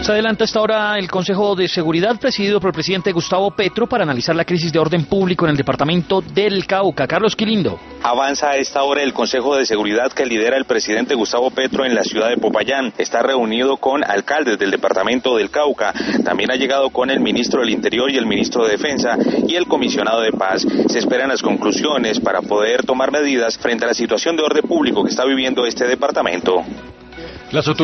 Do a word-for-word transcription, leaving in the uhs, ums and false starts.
Se adelanta hasta ahora el Consejo de Seguridad presidido por el presidente Gustavo Petro para analizar la crisis de orden público en el departamento del Cauca. Carlos Quilindo. Avanza a esta hora el Consejo de Seguridad que lidera el presidente Gustavo Petro en la ciudad de Popayán. Está reunido con alcaldes del departamento del Cauca. También ha llegado con el ministro del Interior y el ministro de Defensa y el comisionado de Paz. Se esperan las conclusiones para poder tomar medidas frente a la situación de orden público que está viviendo este departamento. Las